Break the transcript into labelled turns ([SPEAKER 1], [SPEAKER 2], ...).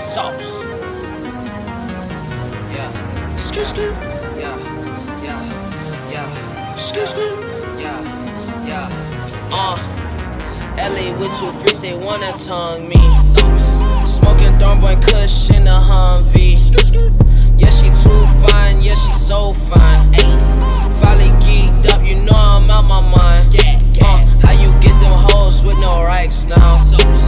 [SPEAKER 1] Sauce. Yeah. Skr skr. Yeah. Yeah. Yeah. Skr skr. Yeah. Yeah. LA with 2 freaks, they wanna tongue me. Smoking Dorm Boy Kush in the Humvee. Yeah, she too fine, yeah, she so fine. Finally geeked up, you know I'm out my mind. How you get them hoes with no racks now?